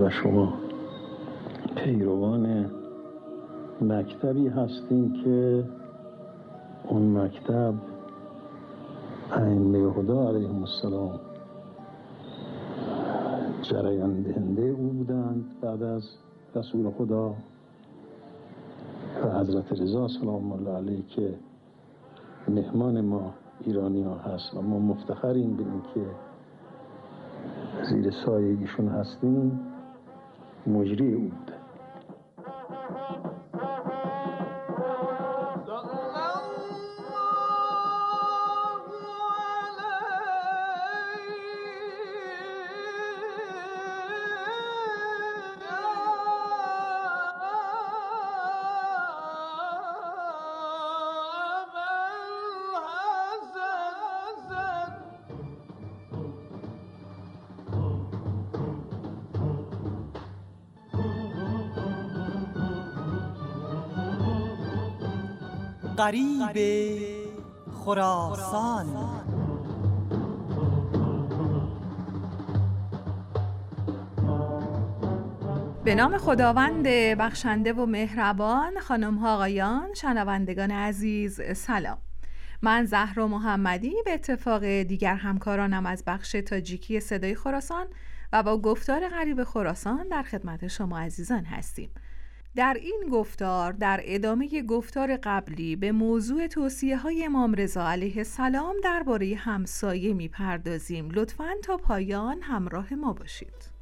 و شما پیروان مکتبی هستیم که اون مکتب ائمه خدا علیهم السلام جریان دهنده او بودند بعد از رسول خدا و حضرت رضا سلام الله علیه که مهمان ما ایرانی ها هست و ما مفتخریم به این که زیر سایه ایشون هستیم. مجری او بوده. غریب خراسان. به نام خداوند بخشنده و مهربان. خانم ها آقایان شنوندگان عزیز سلام. من زهرا محمدی به اتفاق دیگر همکارانم از بخش تاجیکی صدای خراسان و با گفتار غریب خراسان در خدمت شما عزیزان هستیم. در این گفتار در ادامه گفتار قبلی به موضوع توصیه‌های امام رضا علیه السلام درباره همسایه می‌پردازیم. لطفاً تا پایان همراه ما باشید.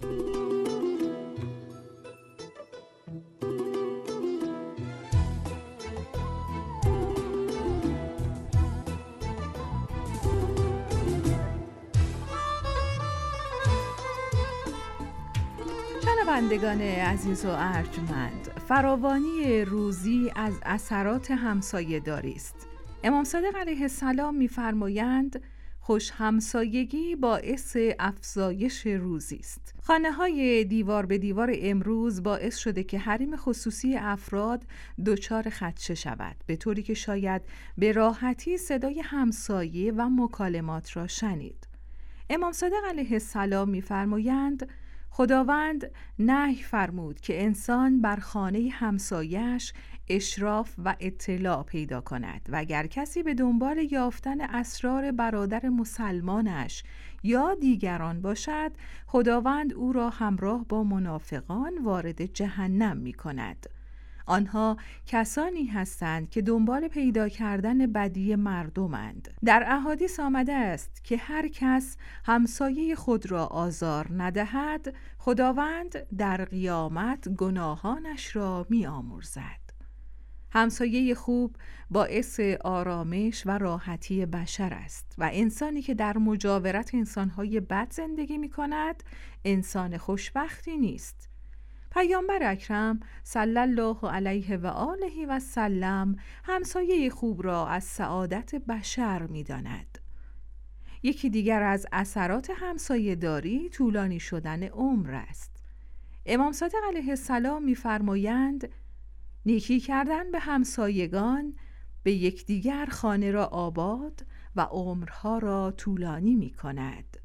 شنوندگان عزیز و ارجمند، فراوانی روزی از اثرات همسایه داری است. امام صادق علیه السلام می‌فرمایند خوش همسایگی باعث افزایش روزی است. خانه‌های دیوار به دیوار امروز باعث شده که حریم خصوصی افراد دچار خدشه شود، به طوری که شاید به راحتی صدای همسایه و مکالمات را شنید. امام صادق علیه السلام می‌فرمایند خداوند نهی فرمود که انسان بر خانه همسایه‌اش اشراف و اطلاع پیدا کند و اگر کسی به دنبال یافتن اسرار برادر مسلمانش یا دیگران باشد، خداوند او را همراه با منافقان وارد جهنم می کند. آنها کسانی هستند که دنبال پیدا کردن بدی مردمند. در احادیث آمده است که هر کس همسایه خود را آزار ندهد، خداوند در قیامت گناهانش را می آمرزد. همسایه خوب باعث آرامش و راحتی بشر است و انسانی که در مجاورت انسانهای بد زندگی می کند انسان خوشبختی نیست. پیامبر اکرم صلی الله علیه و آله و سلم همسایه خوب را از سعادت بشر می داند. یکی دیگر از اثرات همسایه داری طولانی شدن عمر است. امام صادق علیه السلام می فرمایند نیکی کردن به همسایگان به یکدیگر خانه را آباد و عمرها را طولانی می کند.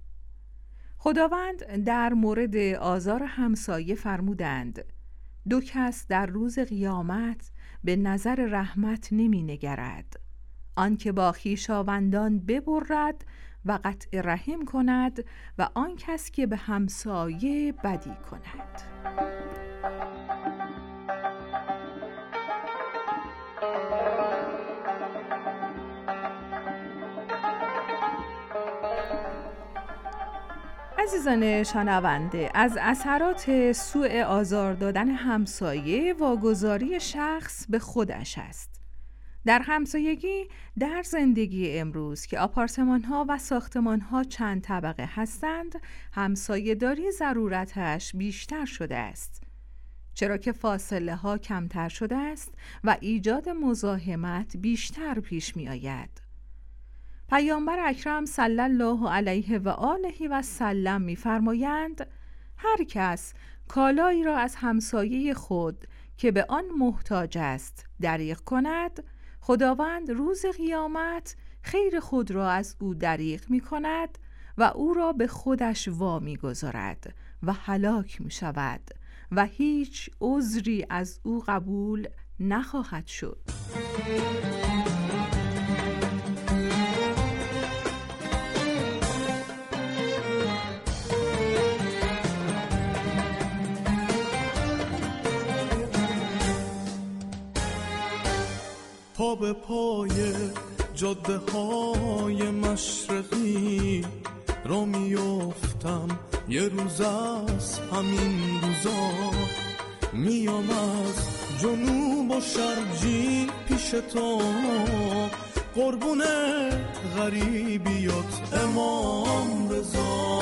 خداوند در مورد آزار همسایه فرمودند دو کس در روز قیامت به نظر رحمت نمی نگرد، آن که با خویشاوندان ببرد و قطع رحم کند و آن کس که به همسایه بدی کند. عزیزان شنونده، از اثرات سوء آزار دادن همسایه واگذاری شخص به خودش است. در همسایگی در زندگی امروز که آپارتمان‌ها و ساختمان‌ها چند طبقه هستند، همسایه‌داری ضرورتش بیشتر شده است، چرا که فاصله‌ها کمتر شده است و ایجاد مزاحمت بیشتر پیش می‌آید. پیامبر اکرم صلی الله علیه و آله و سلم می‌فرمایند هر کس کالایی را از همسایه خود که به آن محتاج است دریغ کند، خداوند روز قیامت خیر خود را از او دریغ می کند و او را به خودش وامی گذارد و هلاک می شود و هیچ عذری از او قبول نخواهد شد. پا به پای جاده های مشرقی را میافتم، یه روز از همین روزا میام از جنوب و شرقی پیش تو، قربون غریبیات امام رضا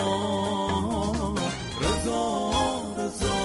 رضا رضا.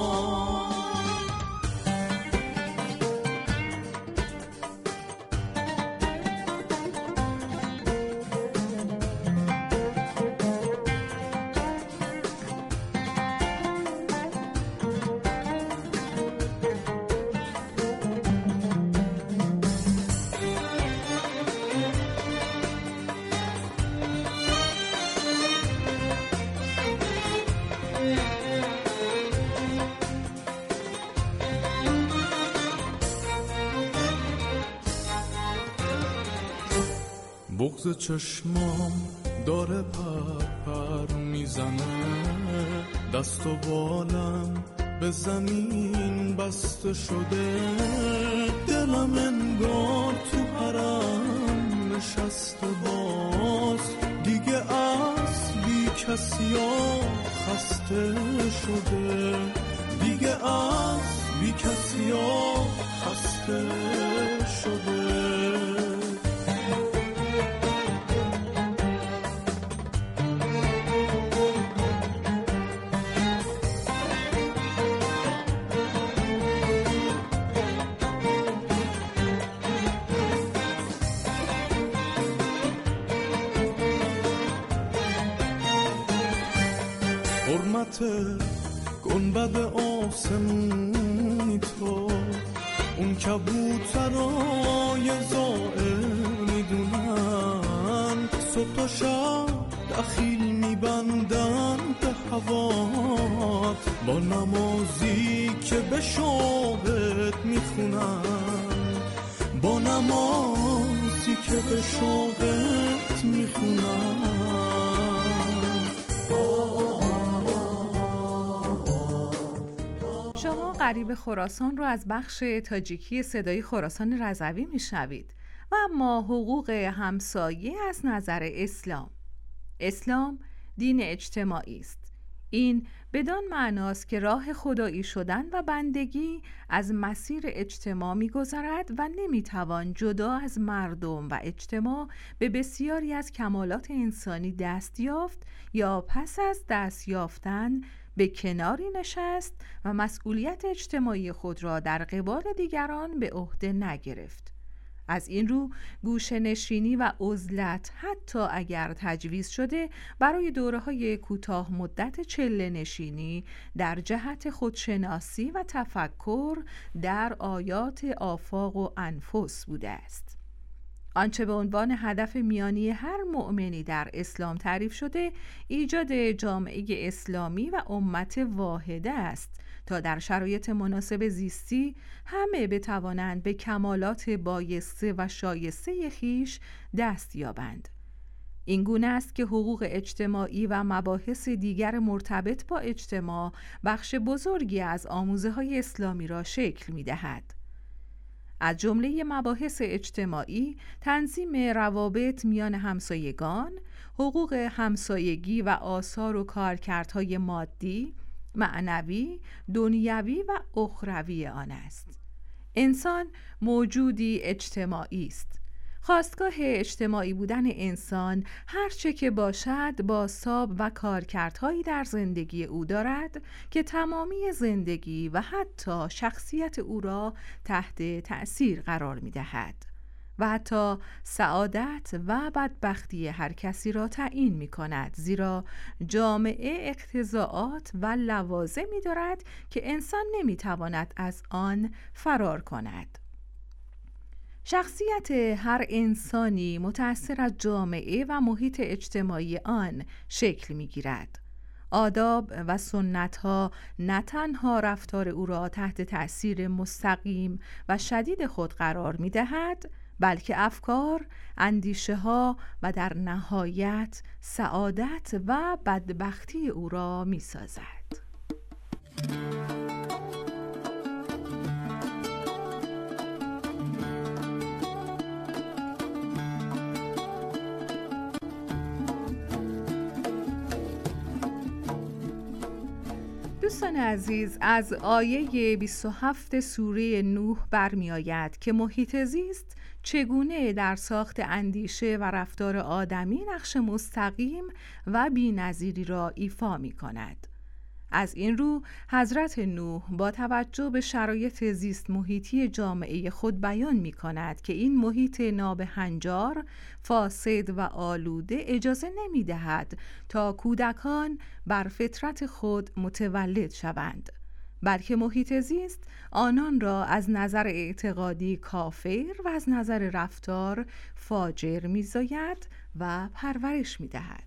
بغض چشمام داره پر میزنه، دست و بالم به زمین بسته شده، دلم انگار تو حرم نشسته، باز دیگه از بی کسیا خسته شده، دیگه از بی کسیا خسته شده. حرمت گنبد آسمونی تو، اون کبوترای زائر میدونن، صبح تا شب دخیل میبندن به هوات، با نمازی که به شوقت میخونن، با نمازی که به شوقت میخونن. شما غریب خراسان رو از بخش تاجیکی صدای خراسان رضوی میشنوید. و اما حقوق همسایه از نظر اسلام. اسلام دین اجتماعی است. این بدان معناست که راه خدایی شدن و بندگی از مسیر اجتماع می‌گذرد و نمی‌توان جدا از مردم و اجتماع به بسیاری از کمالات انسانی دست یافت یا پس از دست یافتن به کناری نشست و مسئولیت اجتماعی خود را در قبال دیگران به عهده نگرفت. از این رو گوشه‌نشینی و عزلت حتی اگر تجویز شده برای دوره‌های کوتاه مدت چله‌نشینی در جهت خودشناسی و تفکر در آیات آفاق و انفس بوده است. آنچه به عنوان هدف میانی هر مؤمنی در اسلام تعریف شده ایجاد جامعه اسلامی و امت واحده است تا در شرایط مناسب زیستی همه بتوانند به کمالات بایسته و شایسته خیش دست یابند. این گونه است که حقوق اجتماعی و مباحث دیگر مرتبط با اجتماع بخش بزرگی از آموزه‌های اسلامی را شکل می‌دهد. از جمله مباحث اجتماعی تنظیم روابط میان همسایگان، حقوق همسایگی و آثار و کارکردهای مادی، معنوی، دنیوی و اخروی آن است. انسان موجودی اجتماعی است. خواستگاه اجتماعی بودن انسان هرچه که باشد بازتاب و کارکردهایی در زندگی او دارد که تمامی زندگی و حتی شخصیت او را تحت تأثیر قرار می دهد و حتی سعادت و بدبختی هر کسی را تعیین می کند، زیرا جامعه اقتضاعات و لوازمی دارد که انسان نمی تواند از آن فرار کند. شخصیت هر انسانی متأثر از جامعه و محیط اجتماعی آن شکل می گیرد. آداب و سنت‌ها نه تنها رفتار او را تحت تأثیر مستقیم و شدید خود قرار می‌دهد، بلکه افکار، اندیشه‌ها و در نهایت سعادت و بدبختی او را می‌سازد. دوستان عزیز، از آیه 27 سوره نوح برمی آید که محیط زیست چگونه در ساخت اندیشه و رفتار آدمی نقش مستقیم و بی‌نظیری را ایفا می کند. از این رو حضرت نوح با توجه به شرایط زیست محیطی جامعه خود بیان می کند که این محیط نابهنجار، فاسد و آلوده اجازه نمی دهد تا کودکان بر فطرت خود متولد شوند، بلکه محیط زیست آنان را از نظر اعتقادی کافر و از نظر رفتار فاجر می زاید و پرورش می دهد.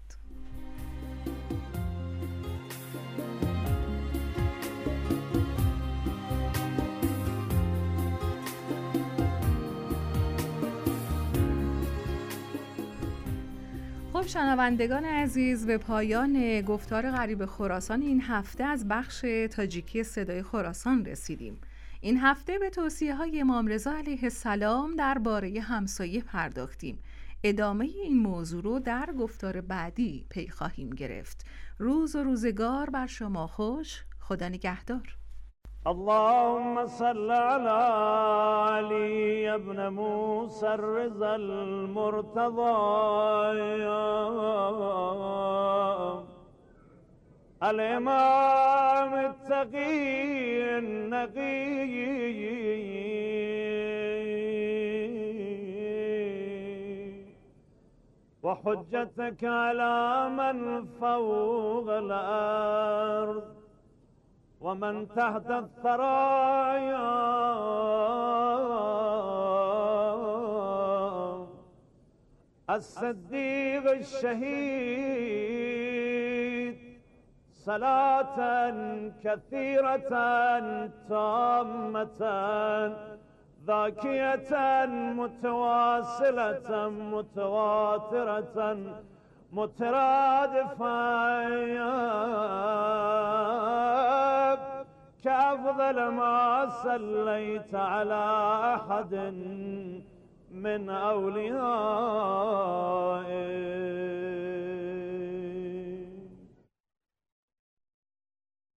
خب شنوندگان عزیز، به پایان گفتار غریب خراسان این هفته از بخش تاجیکی صدای خراسان رسیدیم. این هفته به توصیه‌های امام رضا علیه السلام درباره همسایه پرداختیم. ادامه این موضوع رو در گفتار بعدی پی خواهیم گرفت. روز و روزگار بر شما خوش. خدا نگهدار. اللهم صل على علي ابن موسى الرضا المرتضى الإمام التقي النقي وحجتك على من فوق الأرض ومن تحت الثرايا الصديق الشهيد صلاة كثيرة تامة ذاكية متواصلة متواترة مترادفة كأفضل ما صليت على أحد من أولياء